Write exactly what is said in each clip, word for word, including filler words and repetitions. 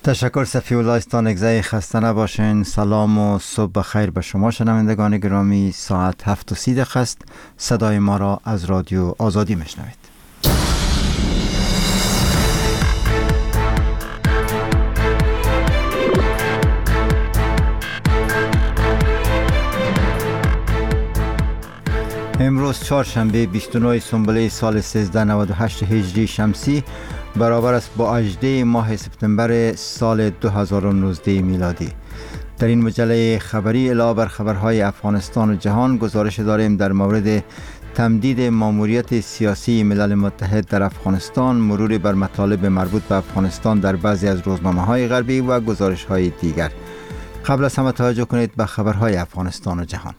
تشکر صفی الله استانگزی، خسته نباشین. سلام و صبح بخیر به شما شنوندگان گرامی. ساعت هفت و سی دقیقه است. صدای ما را از رادیو آزادی میشنوید. امروز چهارشنبه بیست و نه سنبله سال سیزده نود و هشت هجری شمسی برابر است با هجدهم ماه سپتامبر سال دو هزار و نوزده میلادی. در این مجله خبری علاوه بر خبرهای افغانستان و جهان گزارش داریم در مورد تمدید ماموریت سیاسی ملل متحد در افغانستان، مرور بر مطالب مربوط به افغانستان در بعضی از روزنامه‌های غربی و گزارش‌های دیگر. قبل از همه توجه کنید به خبرهای افغانستان و جهان.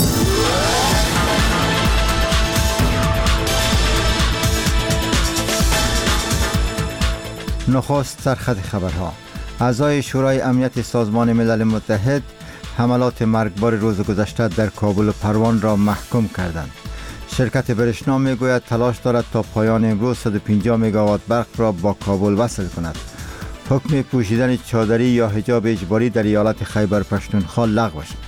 نخست سرخط خبرها. اعضای شورای امنیت سازمان ملل متحد حملات مرگبار روز گذشته در کابل و پروان را محکوم کردند. شرکت برشنا میگوید تلاش دارد تا پایان امروز صد و پنجاه مگاوات برق را با کابل وصل کند. حکم پوشیدن چادری یا حجاب اجباری در ایالت خیبر پختونخوا لغو شد.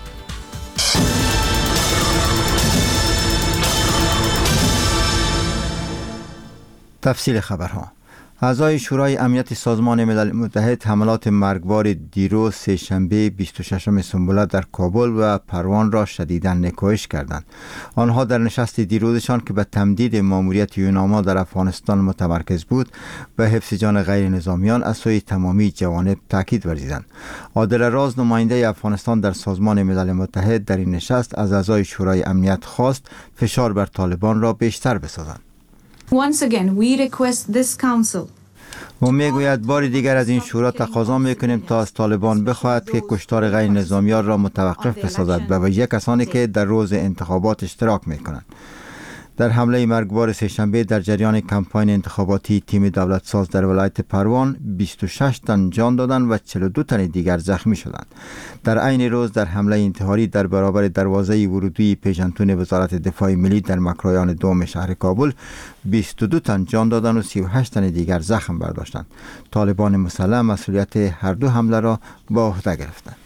تفصیل خبرها. اعضای شورای امنیت سازمان ملل متحد حملات مرگبار دیروز سه‌شنبه بیست و ششم سنبله در کابل و پروان را شدیداً نکوهش کردند. آنها در نشست دیروزشان که به تمدید ماموریت یوناما در افغانستان متمرکز بود به حفظ جان غیر نظامیان از سوی تمامی جوانب تاکید ورزیدند. عادل راز، نماینده افغانستان در سازمان ملل متحد، در این نشست از اعضای شورای امنیت خواست فشار بر طالبان را بیشتر بسازند. Once again, we request this council. و میگوید بار دیگر از این شورا تقاضا میکنیم تا از طالبان بخواهد که کشتار غیر نظامیان را متوقف بسازد، به ویژه کسانی که در روز انتخابات اشتراک میکنند. در حمله مرگبار سه‌شنبه در جریان کمپاین انتخاباتی تیم دولت ساز در ولایت پروان بیست و شش تن جان دادند و چهل و دو تن دیگر زخمی شدند. در عین روز در حمله انتحاری در برابر دروازه ورودی پیژنتون وزارت دفاع ملی در مکرایان دوم شهر کابل بیست و دو تن جان دادند و سی و هشت تن دیگر زخم برداشتند. طالبان مسلح مسئولیت هر دو حمله را به عهده گرفتند.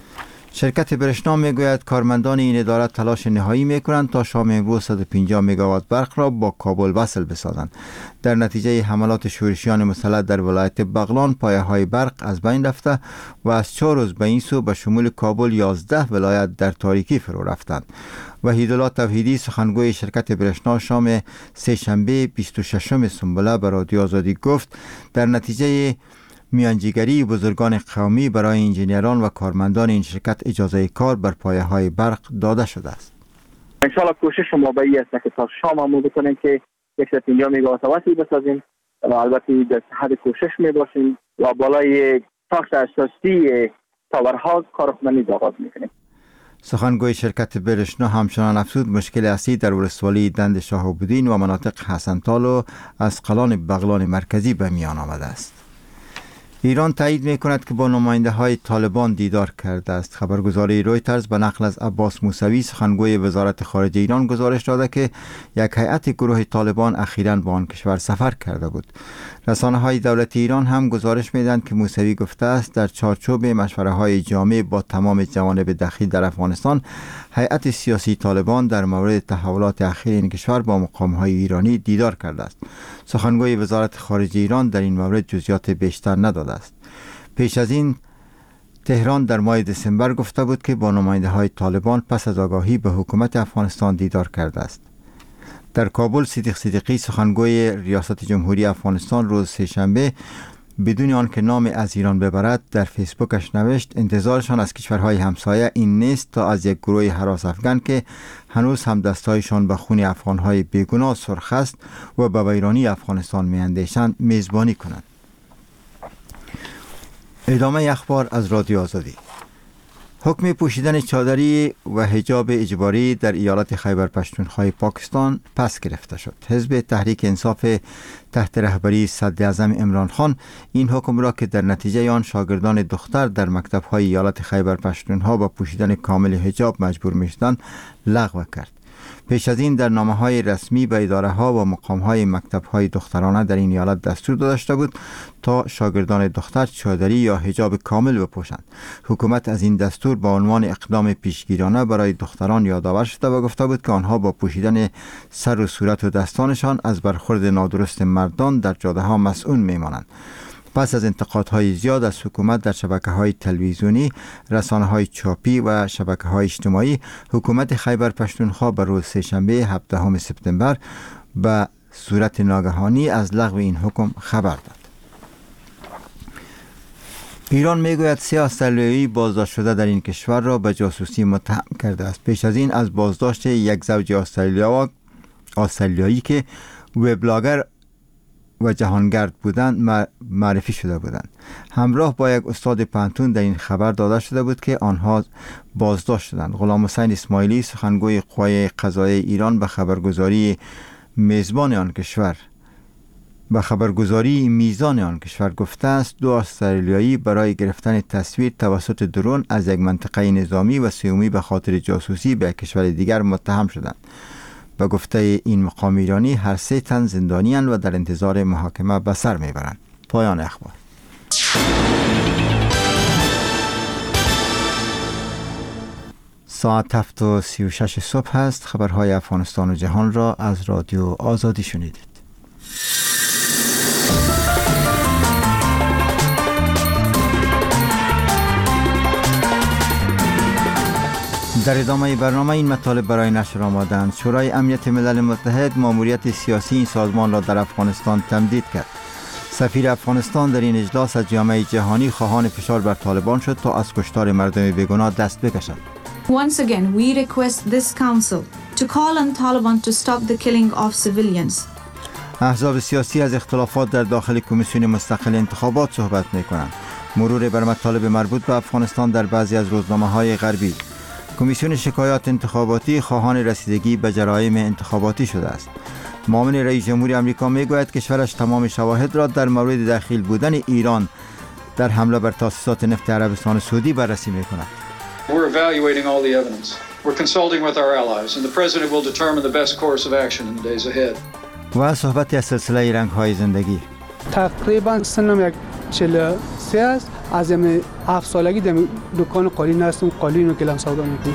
شرکت برشنا میگوید کارمندان این اداره تلاش نهایی میکنند تا شام امروز صد و پنجاه مگاوات برق را با کابل وصل بسازند. در نتیجه حملات شورشیان مسلح در ولایت بغلان پایه های برق از بین رفته و از چهار روز به این سو به شمول کابل یازده ولایت در تاریکی فرو رفتند. وحیدالله توحیدی، سخنگوی شرکت برشنا، شام سه‌شنبه بیست و ششم سنبله به رادیو آزادی گفت در نتیجه میانجیگری بزرگان قومی برای انجینران و کارمندان این شرکت اجازه کار بر پایه های برق داده شده است. انشاءالله کوشش ما به این است که تا شام هم بکنیم که صد و پنجاه مگاوات وصل بسازیم و البته در حد کوشش می باشیم و بالای ساخت اساسی تاورها کارکنانی آغاز میکنیم. سخنگوی شرکت برشنا همچنان افزود مشکل اصلی در ولسوالی دند شاهاب‌الدین و مناطق حسن‌تال و اسقلان بغلان مرکزی به میان آمده است. ایران تایید می‌کند که با نماینده های طالبان دیدار کرده است. خبرگزاری رویترز به نقل از عباس موسوی، سخنگوی وزارت خارجه ایران، گزارش داده که یک هیئت گروه طالبان اخیراً به آن کشور سفر کرده بود. رسانه‌های دولتی ایران هم گزارش می‌دهند که موسوی گفته است در چارچوب مشوره‌های جامع با تمام جوانب دخیل در افغانستان، هیئت سیاسی طالبان در مورد تحولات اخیر این کشور با مقام‌های ایرانی دیدار کرده است. سخنگوی وزارت خارجه ایران در این مورد جزئیات بیشتر نداده است. پیش از این تهران در ماه دسامبر گفته بود که با نماینده های طالبان پس از آگاهی به حکومت افغانستان دیدار کرده است. در کابل صدیق صدیقی، سخنگوی ریاست جمهوری افغانستان، روز سه‌شنبه بدون آنکه نام از ایران ببرد در فیسبوکش نوشت انتظارشان از کشورهای همسایه این نیست تا از یک گروه هراس افغان که هنوز هم دستایشان به خون افغانهای بیگناه سرخ است و به ویرانی افغانستان میاندیشند میزبانی کنند. ادامه اخبار از رادیو آزادی. حکم پوشیدن چادری و حجاب اجباری در ایالت خیبر پختونخوا پاکستان پس گرفته شد. حزب تحریک انصاف تحت رهبری صدراعظم عمران خان این حکم را که در نتیجه آن شاگردان دختر در مکتب‌های ایالت خیبر پختونخوا با پوشیدن کامل حجاب مجبور می‌شدند لغو کرد. پیش از این در نامه‌های رسمی به اداره‌ها و مقام‌های مکتب‌های دخترانه در این ایالت دستور داده شده بود تا شاگردان دختر چادری یا حجاب کامل بپوشند. حکومت از این دستور با عنوان اقدام پیشگیرانه برای دختران یادآور شده و گفته بود که آنها با پوشیدن سر و صورت و دستانشان از برخورد نادرست مردان در جاده‌ها مسئول می‌مانند. پس از انتقادهای زیاد از حکومت در شبکه‌های تلویزیونی، رسانه‌های چاپی و شبکه‌های اجتماعی، حکومت خیبر پختونخوا بر روز سه‌شنبه هفدهم سپتامبر به صورت ناگهانی از لغو این حکم خبر داد. ایران میگوید سه استرالیایی بازداشت شده در این کشور را به جاسوسی متهم کرده است. پیش از این از بازداشت یک زوج استرالیا استرالیایی که وبلاگر و جهانگرد بودند معرفی شده بودند. همراه با یک استاد پانتون در این خبر داده شده بود که آنها بازداشت شدند. غلام حسین اسماعیلی سخنگوی قوای قضاییه ایران به خبرگزاری میزبان آن کشور به خبرگزاری میزان آن کشور گفته است دو استرالیایی برای گرفتن تصویر توسط درون از یک منطقه نظامی و سومی به خاطر جاسوسی به کشور دیگر متهم شدند. به گفته این مقام ایرانی هر سه تن زندانی اند و در انتظار محاکمه به سر میبرند. پایان اخبار. ساعت هفت و سی و شش صبح است. خبرهای افغانستان و جهان را از رادیو آزادی شنیدید. در ادامه برنامه این مطالب برای نشر آمدند. شورای امنیت ملل متحد ماموریت سیاسی این سازمان را در افغانستان تمدید کرد. سفیر افغانستان در این اجلاس از جامعه جهانی خواهان فشار بر طالبان شد تا از کشتار مردم بیگناه دست بکشد. Once again, we request this council to call on Taliban to stop the killing of civilians. احزاب سیاسی از اختلافات در داخل کمیسیون مستقل انتخابات صحبت می‌کنند. مرور بر مطالب مربوط به افغانستان در بعضی از روزنامه‌های غربی. کمیسیون شکایات انتخاباتی خواهان رسیدگی به جرایم انتخاباتی شده است. معاون رئیس جمهوری آمریکا میگوید کشورش تمام شواهد را در مورد دخیل بودن ایران در حمله بر تاسیسات نفت عربستان سعودی بررسی میکند. We're evaluating all the evidence. We're consulting with our allies and the president will determine the best course of action in the days ahead. و صحبت از سلسله رنگ‌های زندگی. تقریبا سنم یک چهل و سه است. از این هفت سالگی در دکان قالین هستم. قالین رو کلم سودا میکنم.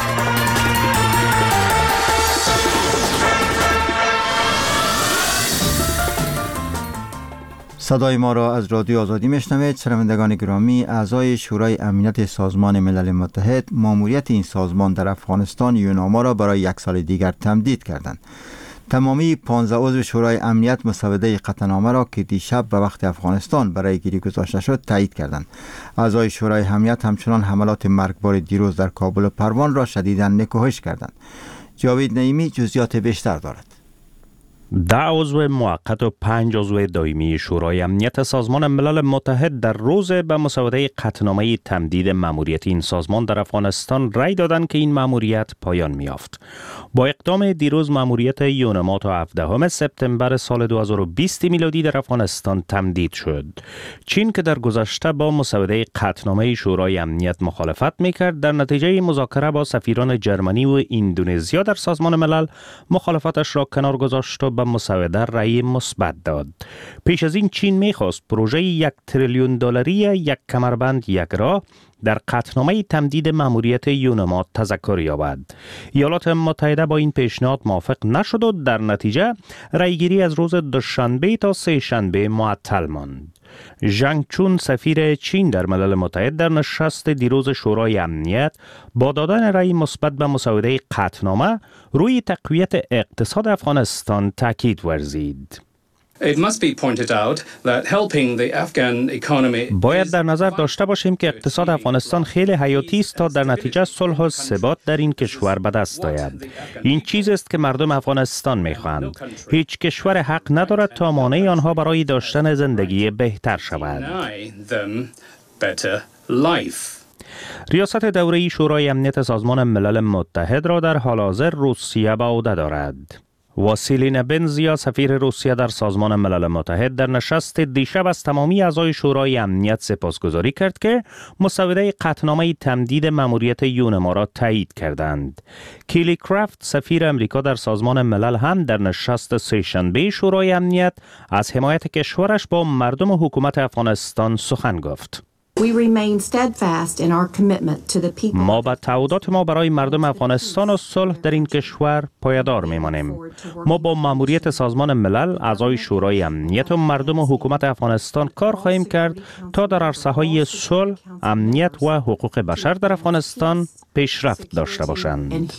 صدای ما را از رادیو آزادی میشنوید. شنوندگان گرامی، اعضای شورای امنیت سازمان ملل متحد ماموریت این سازمان در افغانستان یوناما را برای یک سال دیگر تمدید کردند. تمامی پانزده عضو شورای امنیت مسوده قطعنامه را که دیشب به وقت افغانستان برای گیری گذاشته شد تایید کردند. اعضای شورای امنیت همچنان حملات مرگبار دیروز در کابل و پروان را شدیداً نکوهش کردند. جاوید نعیمی جزئیات بیشتر دارد. ده عضو موقت و پنج عضو دائمی شورای امنیت سازمان ملل متحد در روز به مسوده قطعنامه تمدید ماموریت این سازمان در افغانستان رأی دادند که این ماموریت پایان می‌یافت. با اقدام دیروز ماموریت یونما تا هفدهم سپتامبر سال دو هزار و بیست میلادی در افغانستان تمدید شد. چین که در گذشته با مسوده قطعنامه شورای امنیت مخالفت می‌کرد، در نتیجه مذاکره با سفیران جرمنی و اندونزیا در سازمان ملل مخالفتش را کنار گذاشت و به مسوده رأی مثبت داد. پیش از این چین می‌خواست پروژه یک تریلیون دلاری یک کمربند یک راه در قطعنامه تمدید ماموریت یونما تذکر یابد. ایالات متحده با این پیشنهاد موافق نشد و در نتیجه رأیگیری از روز دوشنبه تا سه شنبه معطل ماند. ژنگ چون سفیر چین در ملل متحد در نشست دیروز شورای امنیت با دادن رأی مثبت به مسوده قطعنامه روی تقویت اقتصاد افغانستان تاکید ورزید. It must be pointed out that helping the Afghan economy باید در نظر داشته باشیم که اقتصاد افغانستان خیلی حیاتی است تا در نتیجه صلح و ثبات در این کشور به دست آید. این چیزی است که مردم افغانستان می‌خواهند. هیچ کشور حق ندارد تا مانع آنها برای داشتن زندگی بهتر شود. ریاست دوره‌ای شورای امنیت سازمان ملل متحد را در حال حاضر روسیه به عهده دارد. واسیلین بنزیا سفیر روسیه در سازمان ملل متحد در نشست دیشب از تمامی اعضای شورای امنیت سپاسگزاری کرد که مسوده قطعنامه تمدید مأموریت یونما را تایید کردند. کیلی کرافت سفیر امریکا در سازمان ملل هم در نشست سه‌شنبه شورای امنیت از حمایت کشورش با مردم و حکومت افغانستان سخن گفت. ما به تعهدات ما برای مردم افغانستان و صلح در این کشور پایدار میمانیم. ما با مأموریت سازمان ملل، اعضای شورای امنیت و مردم و حکومت افغانستان کار خواهیم کرد تا در عرصه‌های صلح، امنیت و حقوق بشر در افغانستان پیشرفت داشته باشند.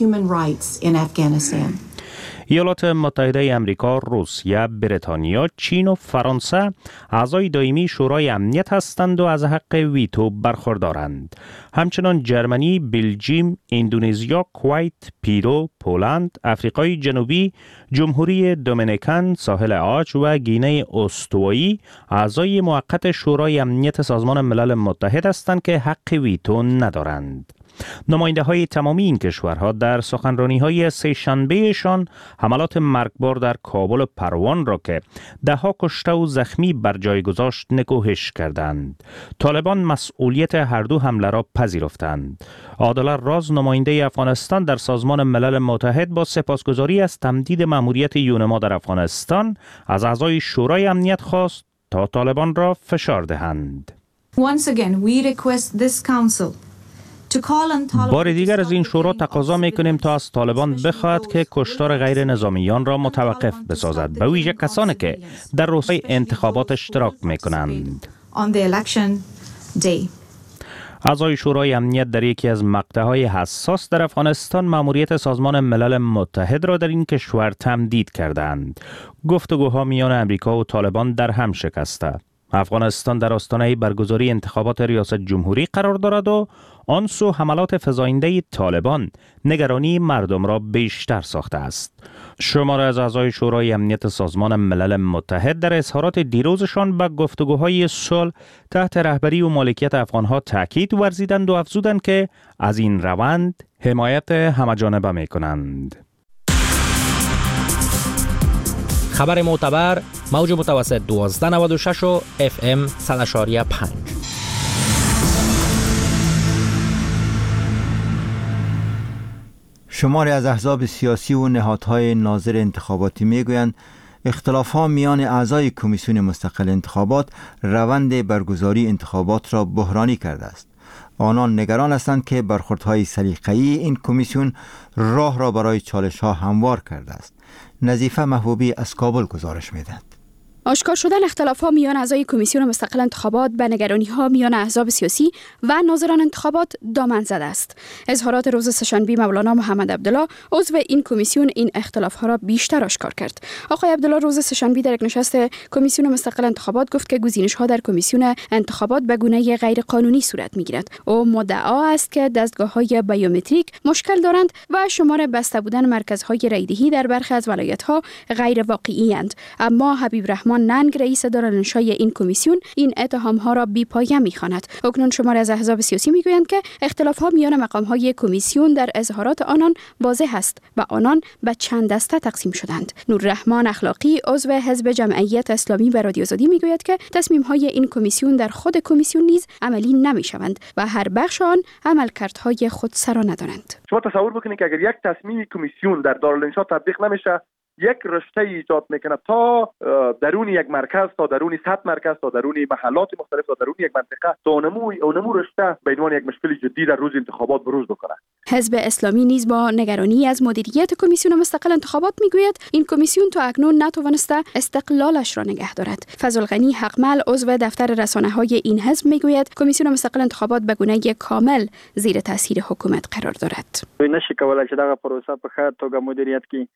ایالات متحده امریکا، روسیه، بریتانیا، چین و فرانسه اعضای دائمی شورای امنیت هستند و از حق ویتو برخوردارند. همچنان جرمنی، بلژیم، اندونزیا، کویت، پیرو، پولند، آفریقای جنوبی، جمهوری دومینیکن، ساحل عاج و گینه استوایی اعضای موقت شورای امنیت سازمان ملل متحد هستند که حق ویتو ندارند. نماینده های تمامی این کشورها در سخنرانی های سه شنبهشان حملات مرگبار در کابل و پروان را که ده ها کشته و زخمی بر جای گذاشت نکوهش کردند. طالبان مسئولیت هر دو حمله را پذیرفتند. عادل راز نماینده افغانستان در سازمان ملل متحد با سپاسگزاری از تمدید مأموریت یونما در افغانستان از اعضای شورای امنیت خواست تا طالبان را فشار دهند. Once again, we request this council بار دیگر از این شورا تقاضا میکنیم تا از طالبان بخواهد که کشتار غیر نظامیان را متوقف بسازد، به ویژه کسانی که در روزهای انتخابات اشتراک میکنند. اعضای شورای امنیت در یکی از مقطعهای حساس در افغانستان مأموریت سازمان ملل متحد را در این کشور تمدید کردند. گفتگوها میان امریکا و طالبان در هم شکسته. افغانستان در آستانه برگزاری انتخابات ریاست جمهوری قرار دارد و آن سو حملات فزاینده طالبان نگرانی مردم را بیشتر ساخته است. شماره از اعضای شورای امنیت سازمان ملل متحد در اظهارات دیروزشان به گفتگوهای صلح تحت رهبری و مالکیت افغانها تاکید ورزیدند و افزودند که از این روند حمایت همه‌جانبه می‌کنند. خبر معتبر، موج متوسط دوازده نود و شش و اف ام صد و شش و پنج. شماری از احزاب سیاسی و نهادهای ناظر انتخاباتی میگویند اختلاف‌ها میان اعضای کمیسیون مستقل انتخابات روند برگزاری انتخابات را بحرانی کرده است. آنان نگران هستند که برخوردهای سلیقه‌ای این کمیسیون راه را برای چالش‌ها هموار کرده است. نظیفه محبوبی از کابل گزارش می‌دهد. آشکار شدن اختلاف‌ها میان اعضای کمیسیون مستقل انتخابات به نگرانی‌ها میان احزاب سیاسی و ناظران انتخابات دامن زده است. اظهارات روز سه‌شنبه مولانا محمد عبدالله عضو این کمیسیون این اختلاف‌ها را بیشتر آشکار کرد. آقای عبدالله روز سه‌شنبه در یک نشست کمیسیون مستقل انتخابات گفت که گزینش‌ها در کمیسیون انتخابات به گونه غیر قانونی صورت می‌گیرد. او مدعا است که دستگاه‌های بیومتریک مشکل دارند و شمار بسته بودن مرکزهای رایدهی در برخی از ولایت‌ها غیر واقعی‌اند. اما حبیب رحمان ننگ رئیس دارالانشای این کمیسیون این اتهام‌ها را بی‌پایه می‌خواند. اکنون شماری از احزاب سیاسی می‌گویند که اختلاف‌ها میان مقام‌های کمیسیون در اظهارات آنان واضح است و آنان به چند دسته تقسیم شدند. نوررحمان اخلاقی عضو حزب جمعیت اسلامی به رادیو آزادی می‌گوید که تصمیم‌های این کمیسیون در خود کمیسیون نیز عملی نمی‌شوند و هر بخش آن عملکردهای خودسرا ندارند. شما تصور بکنید که اگر یک تصمیم کمیسیون در دارالانشا تطبیق نمیشه، یک رشته ایجاد میکنه تا درون یک مرکز، تا درون صد مرکز، تا درون محلات مختلف، تا درون یک منطقه، تا اونمو اونمو رشته به عنوان یک مشکل جدی در روز انتخابات بروز بکنه. حزب اسلامی نیز با نگرانی از مدیریت کمیسیون مستقل انتخابات میگوید این کمیسیون تا اکنون نتوانسته استقلالش را نگه دارد. فضل غنی حقمل عضو دفتر رسانه‌های این حزب میگوید کمیسیون مستقل انتخابات به گونه کامل زیر تاثیر حکومت قرار دارد. نشه کولای چې دغه پروسه په ښه توګه مدیریت کړي.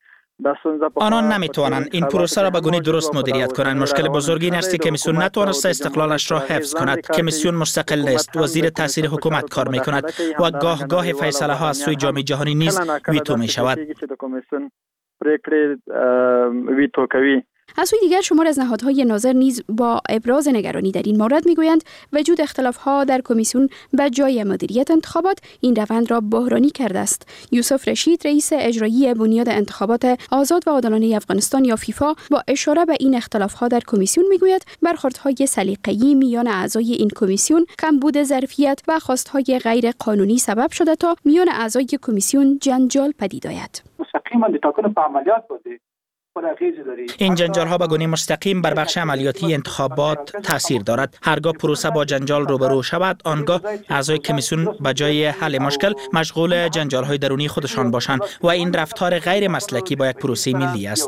آنان نمیتوانند این پروسه را به گونه درست مدیریت کنند. مشکل بزرگی این است که کمیسیون نتوانسته استقلالش را حفظ کند. کمیسیون مستقل نیست و زیر تاثیر حکومت کار میکند و گاه گاه فیصله ها از سوی جامعه جهانی نیز ویتو می شود. از سوی دیگر شمار از نهادهای ناظر نیز با ابراز نگرانی در این مورد میگویند وجود اختلاف‌ها در کمیسیون به جای مدیریت انتخابات این روند را بحرانی کرده است. یوسف رشید رئیس اجرایی بنیاد انتخابات آزاد و عادلانه افغانستان یا فیفا با اشاره به این اختلاف‌ها در کمیسیون میگوید برخوردهای سلیقه‌ای میان اعضای این کمیسیون، کمبود ظرفیت و خواستهای غیر قانونی سبب شده تا میان اعضای کمیسیون جنجال پدید آید. مستقیما تاکنون په عملیات بوده. این جنجال ها به گونه مستقیم بر بخش عملیاتی انتخابات تاثیر دارد. هرگاه پروسه با جنجال روبرو شود، آنگاه اعضای کمیسیون به جای حل مشکل مشغول جنجال های درونی خودشان باشند و این رفتار غیر مسلکی با یک پروسه ملی است.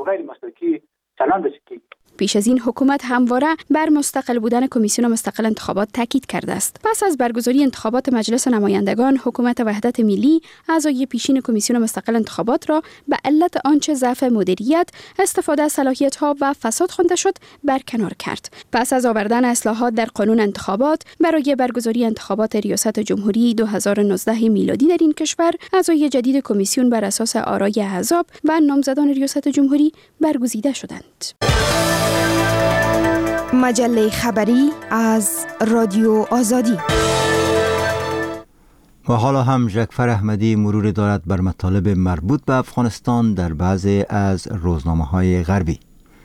پیش از این حکومت همواره بر مستقل بودن کمیسیون مستقل انتخابات تاکید کرده است. پس از برگزاری انتخابات مجلس نمایندگان، حکومت وحدت ملی اعضای پیشین کمیسیون مستقل انتخابات را به علت آنچه ضعف مدیریت، استفاده از صلاحیت‌ها و فساد خوانده شد برکنار کرد. پس از آوردن اصلاحات در قانون انتخابات برای برگزاری انتخابات ریاست جمهوری دو هزار و نوزده میلادی در این کشور، اعضای جدید کمیسیون بر اساس آرای احزاب و نامزدان ریاست جمهوری برگزیده شدند. مجله خبری از رادیو آزادی. و حالا هم ژکفر احمدی مرور دارد بر مطالب مربوط به افغانستان در بعضی از روزنامه‌های غربی.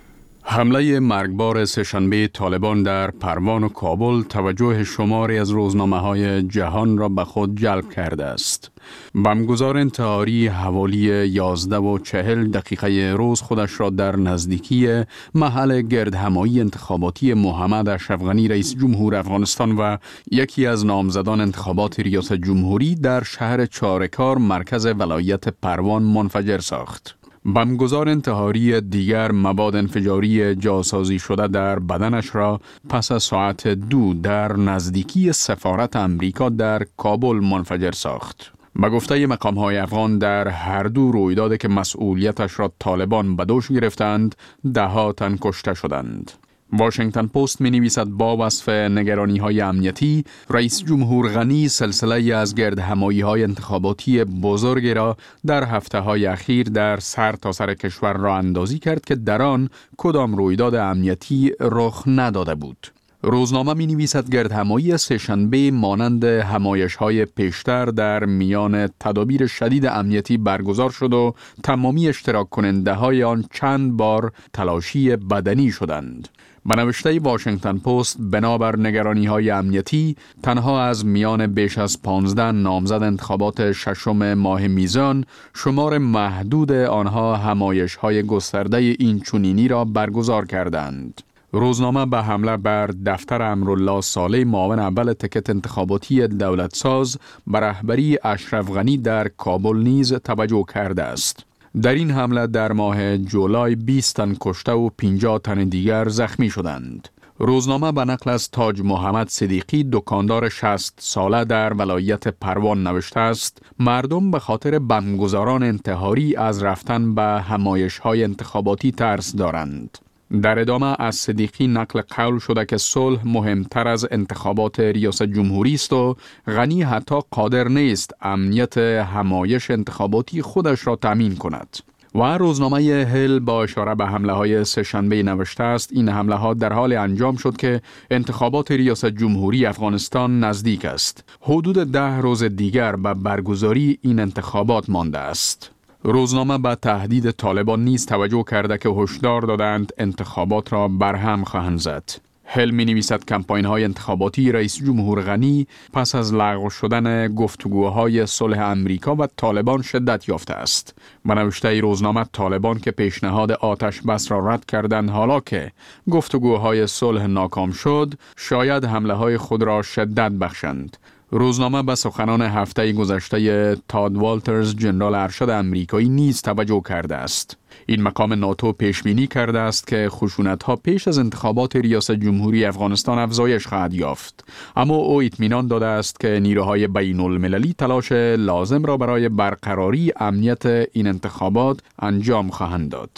حمله مرگبار سه‌شنبه طالبان در پروان و کابل توجه شماری از روزنامه‌های جهان را به خود جلب کرده است. بمبگذار انتحاری حوالی یازده و چهل دقیقه روز خودش را در نزدیکی محل گردهمایی انتخاباتی محمد اشرف غنی رئیس جمهور افغانستان و یکی از نامزدان انتخابات ریاست جمهوری در شهر چارکار مرکز ولایت پروان منفجر ساخت. بمبگذار انتحاری دیگر مواد انفجاری جاسازی شده در بدنش را پس از ساعت دو در نزدیکی سفارت امریکا در کابل منفجر ساخت. به گفته مقام‌های افغان در هر دو رویداد که مسئولیتش را طالبان به دوش گرفتند، ده ها تن کشته شدند. واشنگتن پست می نویسد با وصف نگرانی های امنیتی، رئیس جمهور غنی سلسله از گردهمایی های انتخاباتی بزرگی را در هفته های اخیر در سر تا سر کشور را اندازی کرد که در آن کدام رویداد امنیتی رخ نداده بود. روزنامه می نویسد گردهمایی سه‌شنبه مانند همایش های پیشتر در میان تدابیر شدید امنیتی برگزار شد و تمامی اشتراک کننده های آن چند بار تلاشی بدنی شدند. به نوشته واشنگتن پست، بنابر نگرانی های امنیتی، تنها از میان بیش از پانزده نامزد انتخابات ششم ماه میزان، شمار محدود آنها همایش های گسترده این چنینی را برگزار کردند. روزنامه به حمله بر دفتر امرالله صالح معاون اول تکت انتخاباتی دولت ساز به رهبری اشرف غنی در کابل نیز توجه کرده است. در این حمله در ماه جولای بیست تن کشته و پنجاه تن دیگر زخمی شدند. روزنامه به نقل از تاج محمد صدیقی، دکاندار شصت ساله در ولایت پروان نوشته است: مردم به خاطر بمبگذاران انتحاری از رفتن به همایش‌های انتخاباتی ترس دارند. در ادامه از صدیقی نقل قول شده که صلح مهمتر از انتخابات ریاست جمهوری است و غنی حتی قادر نیست امنیت همایش انتخاباتی خودش را تامین کند. و روزنامه هل با اشاره به حمله های سه‌شنبه نوشته است: این حمله ها در حال انجام شد که انتخابات ریاست جمهوری افغانستان نزدیک است. حدود ده روز دیگر به برگزاری این انتخابات مانده است. روزنامه به تهدید طالبان نیز توجه کرده که هشدار دادند انتخابات را برهم خواهند زد. هل می نویسد کمپاین های انتخاباتی رئیس جمهور غنی پس از لغو شدن گفتگوهای صلح امریکا و طالبان شدت یافته است. به نوشته روزنامه، طالبان که پیشنهاد آتش بس را رد کردند، حالا که گفتگوهای صلح ناکام شد، شاید حمله های خود را شدت بخشند. روزنامه به سخنان هفته گذشته تاد والترز، ژنرال ارشد امریکایی، نیز توجه کرده است. این مقام ناتو پیش بینی کرده است که خشونت‌ها پیش از انتخابات ریاست جمهوری افغانستان افزایش خواهد یافت، اما او اطمینان داده است که نیروهای بین المللی تلاش لازم را برای برقراری امنیت این انتخابات انجام خواهند داد.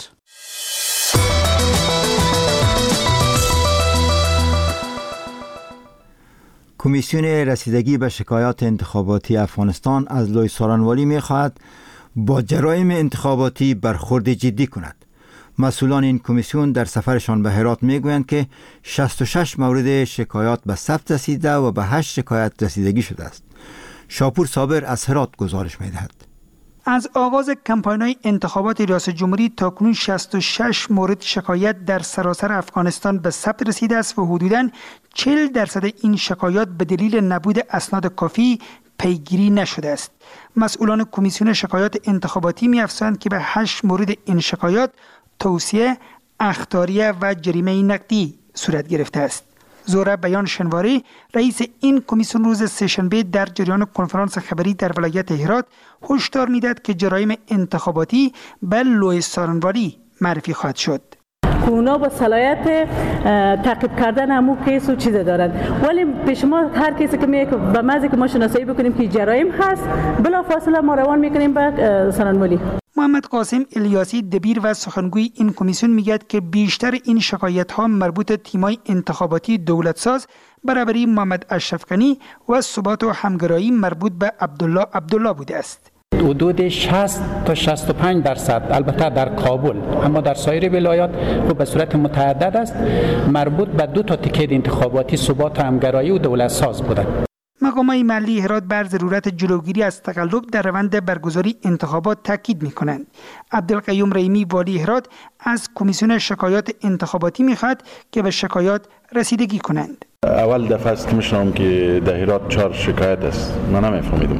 کمیسیون رسیدگی به شکایات انتخاباتی افغانستان از لوی سارنوالی می خواهد با جرایم انتخاباتی برخورد جدی کند. مسئولان این کمیسیون در سفرشان به هرات میگویند که شصت و شش مورد شکایات به ثبت رسیده و به هشت شکایت رسیدگی شده است. شاپور صابر از هرات گزارش می‌دهد. از آغاز کمپاین‌های انتخابات ریاست جمهوری تاکنون شصت و شش مورد شکایت در سراسر افغانستان به ثبت رسیده است و حدوداً چهل درصد این شکایات به دلیل نبود اسناد کافی پیگیری نشده است. مسئولان کمیسیون شکایات انتخاباتی می‌افزایند که به هشت مورد این شکایات توصیه، اخطاریه و جریمه نقدی صورت گرفته است. زهره بیان شنواری رئیس این کمیسیون روز سه‌شنبه در جریان کنفرانس خبری در ولایت هرات هشدار می‌دهد که جرایم انتخاباتی به لوی سارنواری معرفی خواهد شد. اونا با صلاحیت تعقیب کردن همون کیس و چیز دارند، ولی پیش ما هر کسی که میگه به مزه که ما شناسایی بکنیم که جرایم هست بلافاصله ما روان میکنیم به سارنواری. محمد قاسم الیاسی دبیر و سخنگوی این کمیسیون میگوید که بیشتر این شکایت ها مربوط تیمای انتخاباتی دولت ساز برابری محمد اشرف غنی و ثبات و همگرایی مربوط به عبدالله عبدالله بوده است. حدود شصت تا شصت و پنج درصد البته در کابل، اما در سایر ولایات خب به صورت متعدد است، مربوط به دو تا تیکه انتخاباتی ثبات و همگرایی و دولت ساز بوده. مقامات محلی هرات بر ضرورت جلوگیری از تقلب در روند برگزاری انتخابات تاکید می‌کنند. عبدالقیوم رحیمی والی هرات از کمیسیون شکایات انتخاباتی می‌خواهد که به شکایات رسیدگی کنند. اول دفعه است که می‌شنوم که در هرات چهار شکایت است. من نمی‌فهمیدم.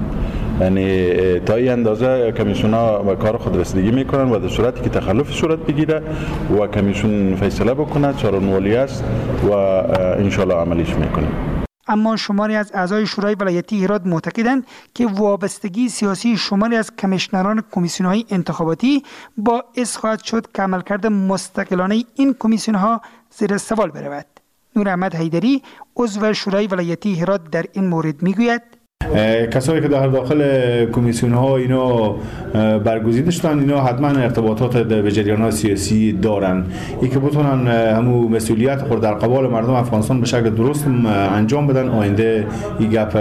یعنی تا این اندازه کمیسیون‌ها به کار خود رسیدگی میکنن و در صورتی که تخلف صورت بگیره و کمیسیون فیصله بکنه چارنوالی است و انشالله عملیش میکنه. اما شماری از اعضای شورای ولایتی هرات معتقدند که وابستگی سیاسی شماری از کمیشنران کمیسیون‌های انتخاباتی باعث خواهد شد که عملکرد مستقلانه این کمیسیون‌ها زیر سوال برود. نور احمد حیدری عضو شورای ولایتی هرات در این مورد میگوید کسایی که در داخل کمیسیون ها اینا برگزیده شدن، اینا حتما ارتباطات به جریان های سیاسی دارن، ای که بتونن همو مسئولیت خود در قبال مردم افغانستان به شکل درست انجام بدن. آینده این گپ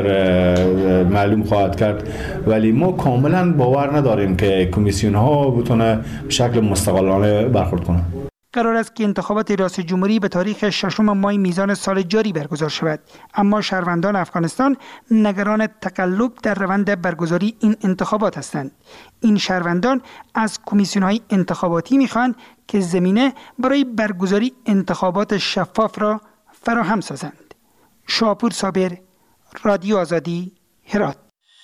معلوم خواهد کرد، ولی ما کاملا باور نداریم که کمیسیون ها بتونه به شکل مستقلانه برخورد کنن. قرار است که انتخابات ریاست جمهوری به تاریخ ششم ماه میزان سال جاری برگزار شود، اما شهروندان افغانستان نگران تقلب در روند برگزاری این انتخابات هستند. این شهروندان از کمیسیون‌های انتخاباتی می‌خواهند که زمینه برای برگزاری انتخابات شفاف را فراهم سازند. شاپور صابر، رادیو آزادی، هرات.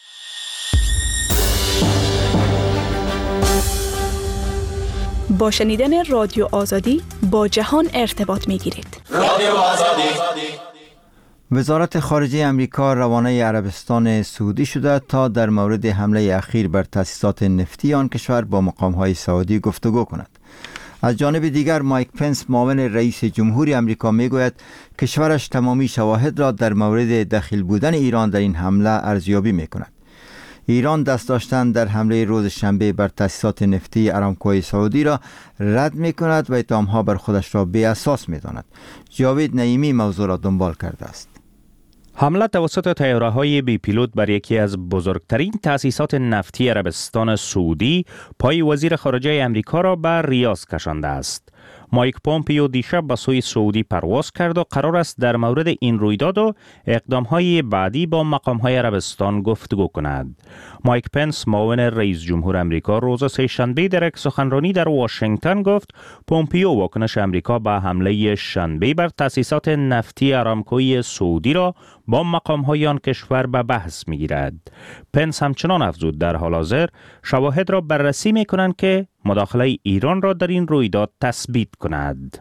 با شنیدن رادیو آزادی با جهان ارتباط می‌گیرید. رادیو آزادی. وزارت خارجه امریکا روانه عربستان سعودی شده تا در مورد حمله اخیر بر تأسیسات نفتی آن کشور با مقام‌های سعودی گفتگو کند. از جانب دیگر مایک پنس معاون رئیس جمهور امریکا میگوید کشورش تمامی شواهد را در مورد دخیل بودن ایران در این حمله ارزیابی می‌کند. ایران دست داشتن در حمله روز شنبه بر تأسیسات نفتی ارامکوی سعودی را رد می کند و اتهامها بر خودش را بی اساس می داند. جاوید نعیمی موضوع را دنبال کرده است. حمله توسط طیاره‌های بی پیلوت بر یکی از بزرگترین تأسیسات نفتی عربستان سعودی پای وزیر خارجه امریکا را به ریاض کشانده است. مایک پومپیو دیشب به سوی سعودی پرواز کرد و قرار است در مورد این رویداد و اقدام‌های بعدی با مقام‌های عربستان گفتگو کند. مایک پنس معاون رئیس جمهور امریکا روز سه‌شنبه در یک سخنرانی در واشنگتن گفت پومپیو واکنش امریکا به حمله شنبه بر تأسیسات نفتی ارامکوی سعودی را با مقام‌های آن کشور به بحث می‌گیرد. پنس همچنان افزود در حال حاضر شواهد را بررسی می‌کنند که مداخله ایران را در این رویداد تثبیت کند.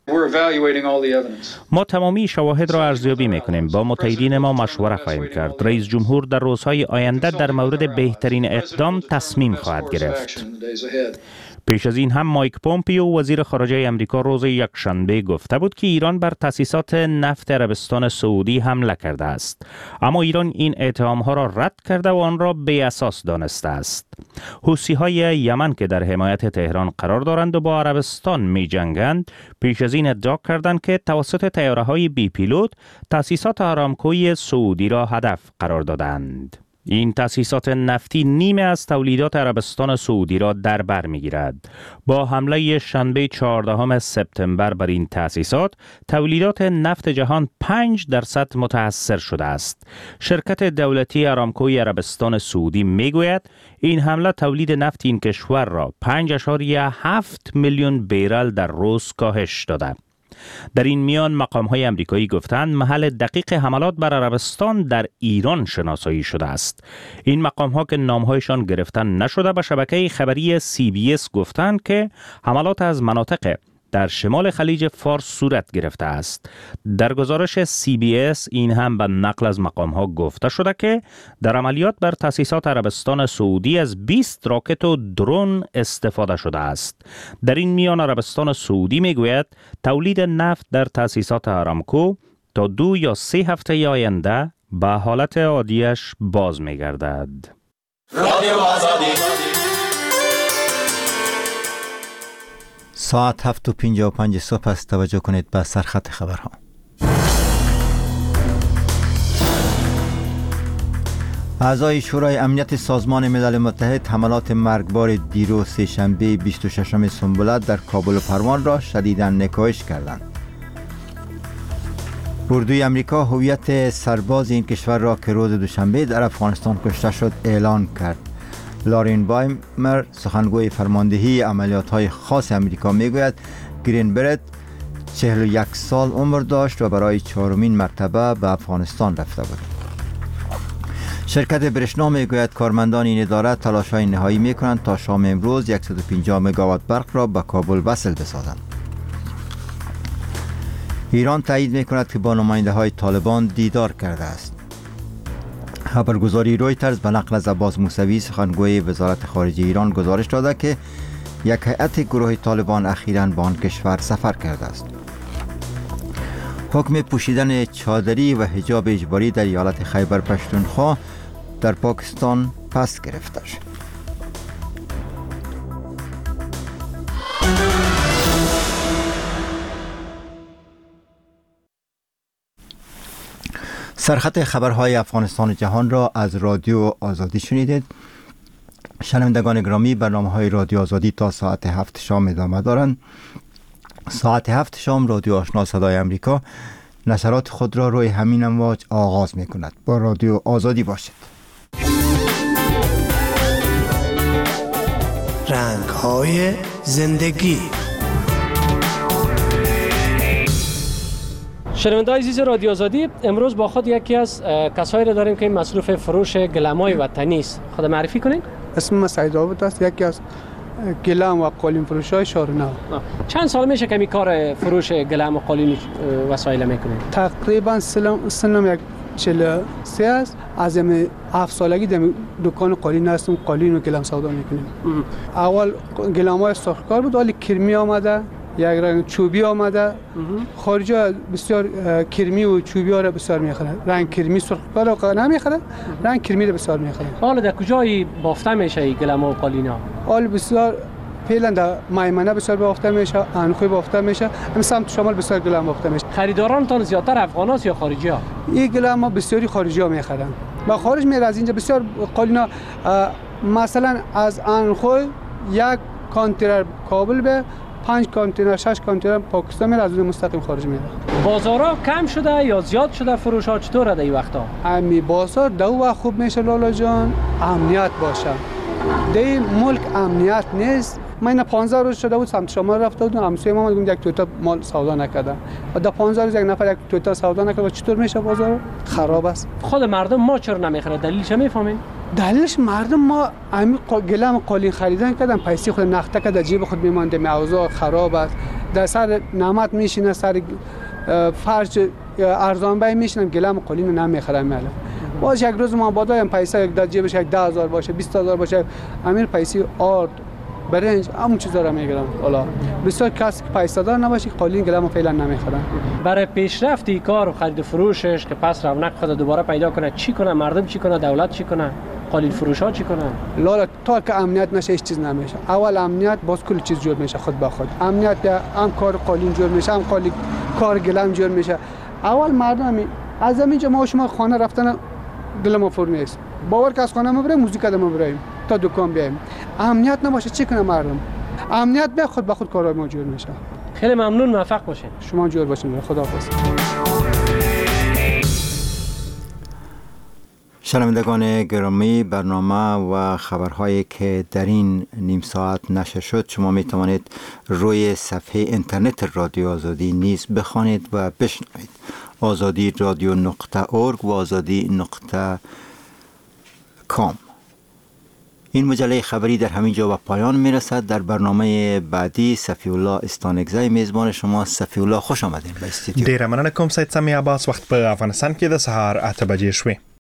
ما تمامی شواهد را ارزیابی می‌کنیم، با متحدین ما مشوره خواهیم کرد. رئیس جمهور در روزهای آینده در مورد بهترین اقدام تصمیم خواهد گرفت. پیش از این هم مایک پومپیو وزیر خارجه امریکا روز یکشنبه گفته بود که ایران بر تأسیسات نفت عربستان سعودی حمله کرده است، اما ایران این اتهام‌ها را رد کرده و آن را بی اساس دانسته است. حوثی‌های یمن که در حمایت تهران قرار دارند و با عربستان می‌جنگند، پیش از این ادعا کردند که توسط طیاره‌های بی پیلوت تأسیسات آرامکوی سعودی را هدف قرار دادند. این تأسیسات نفتی نیمه از تولیدات عربستان سعودی را در بر می‌گیرد. با حمله شنبه چهاردهم سپتامبر بر این تأسیسات، تولیدات نفت جهان پنج درصد متاثر شده است. شرکت دولتی آرامکوی عربستان سعودی میگوید این حمله تولید نفت این کشور را پنج اشاریه هفت میلیون بیرل در روز کاهش داده. در این میان مقام‌های آمریکایی گفتند محل دقیق حملات بر عربستان در ایران شناسایی شده است. این مقام‌ها که نام‌هایشان گرفته نشده به شبکه خبری سی بی اس گفتند که حملات از مناطق در شمال خلیج فارس صورت گرفته است. در گزارش سی بی اس این هم به نقل از مقام‌ها گفته شده که در عملیات بر تأسیسات عربستان سعودی از بیست راکت و درون استفاده شده است. در این میان عربستان سعودی میگوید تولید نفت در تأسیسات آرامکو تا دو یا سه هفته آینده به حالت عادیش باز میگردد. رادیو آزادی. ساعت هفت و پنجاه و پنج صبح است. توجه کنید به سرخط خبرها. اعضای شورای امنیت سازمان ملل متحد حملات مرگبار دیروز سه‌شنبه بیست و ششم سنبلت در کابل و پروان را شدیداً نکوهش کردند. اردوی امریکا هویت سرباز این کشور را که روز دوشنبه در افغانستان کشته شد اعلان کرد. لارین وایمر سخنگوی فرماندهی عملیات‌های خاص امریکا میگوید گرین برت چهل و یک سال عمر داشت و برای چهارمین مرتبه به افغانستان رفته بود. شرکت برشنا میگوید کارمندان این اداره تلاش‌های نهایی میکنند تا شام امروز صد و پنجاه مگاوات برق را به کابل وصل بسازند. ایران تایید میکند که با نماینده های طالبان دیدار کرده است. خبرگزاری رویترز به نقل از عباس موسوی سخنگوی وزارت خارجه ایران گزارش داده که یک هیئت گروه طالبان اخیراً به آن کشور سفر کرده است. حکم پوشیدن چادری و حجاب اجباری در ایالت خیبر پختونخوا در پاکستان پس گرفته شد. سرخط خبرهای افغانستان جهان را از رادیو آزادی شنیدید. شنوندگان گرامی، برنامه‌های رادیو آزادی تا ساعت هفت شام ادامه دارند. ساعت هفت شام رادیو آشنا صدای امریکا نشرات خود را روی همین امواج آغاز می کند. با رادیو آزادی باشید. رنگ‌های زندگی. شنوندگان عزیز رادیو آزادی، امروز با خود یکی از کسایی را داریم که مصروف فروش گلم‌های وطنی است. خود معرفی کنین؟ اسم من سعید آباد است، یکی از گلم و قالین فروش‌های شهرنو. چند سال میشه که می کار فروش گلم و قالین وسایل میکنین؟ تقریبا سنم یک چهل و سه است. از این هفت سالگی در دکان قالین هستم، قالین و گلم سودا میکنیم. اول گلم‌های سرخکار بود، ولی کرمی آمده، یک رنگ چوبی آمده. خارجی بسیار کرمی و چوبی ها را بسیار میخرن. رنگ کرمی سرخکار را نمیخرن، رنگ کرمی را بسیار میخرن. حالا در کجای بافته میشه این گلم و قالین ها؟ حال بسیار فعلا در میمنه بسیار بافته میشه، انخوی بافته میشه، همین سمت شمال بسیار گلم بافته میشه. خریدارانتان زیادتر افغان هاست یا خارجی ها؟ این گلم ها بسیاری خارجی ها میخرن. با خارج میره از اینجا بسیار قالین ها، مثلا از انخوی یک کانتینر کابل به پنج کانتینر شش کانتینر پاکستان میره، از اون مستقیم خارج میره. بازارا کم شده یا زیاد شده؟ فروش ها چطوره در این وقتا؟ امی بازار دو وقت خوب میشه لالا جان، امنیت باشه. در ملک امنیت نیست. من اینا پانزده روز شده بود سمت شمال رفته بودم، همسایه ما میگم یک توتا مال سودا نکردم و در پانزده روز یک نفر یک توتا سودا نکرد. چطور میشه بازار؟ خراب است. خود مردم ما چرا نمیخره؟ دلیلش میفهمین؟ دلیلش مردم ما همین گلم قالین خریدن کردن، پیسه خود نقطه کرده جیب خود میمانده، موضوع خراب است. در سر نعمت میشینه، سر فرش ارزان بای میشینن، گلم قالین نمیخرن. مالا باز یک روز ما بادایم پیسه یک در جیبش یک ده هزار باشه، بیست هزار باشه، امیر پیسه آرد برنج همون چیزا رو میگیرن. حالا بسیار کسی که پیسه دار نباشه قالین گلم فعلا نمیخرن. برای پیشرفت این کار و خرید و فروشش که پس رونق خود دوباره پیدا کنه، چی کنه؟ مردم چی کنه؟ دولت چی کنه؟ قالین فروش ها چی کنن؟ لالا تا که امنیت نشه هیچ چیز نمیشه. اول امنیت باز کل چیز جور میشه خود به خود. امنیت هم کار قالین جور میشه، هم قالی کار گلم جور میشه. اول مردم از همینجا ما شما خانه رفتن دل ما فرو نیست. باور که از خانه ما بریم موزیک ما بریم تا دکان بیایم. امنیت نباشه چی کنه مردم؟ امنیت به خود به خود کارهای ما جور میشه. خیلی ممنون، موفق باشین. شما جور باشین. خداحافظ. شنوندگان گرامی، برنامه و خبرهایی که در این نیم ساعت نشر شد شما می توانید روی صفحه اینترنت رادیو آزادی نیز بخوانید و بشنوید. آزادی رادیو نقطه ارگ و آزادی نقطه کام. این مجله خبری در همین جا به پایان می رسد. در برنامه بعدی صفی الله استانگزی میزبان شما. صفی الله خوش آمدین به استودیو. ډیره مننه کوم سید سمی عباس. وخت په افغانستان کې د سهار اته بجې شوې.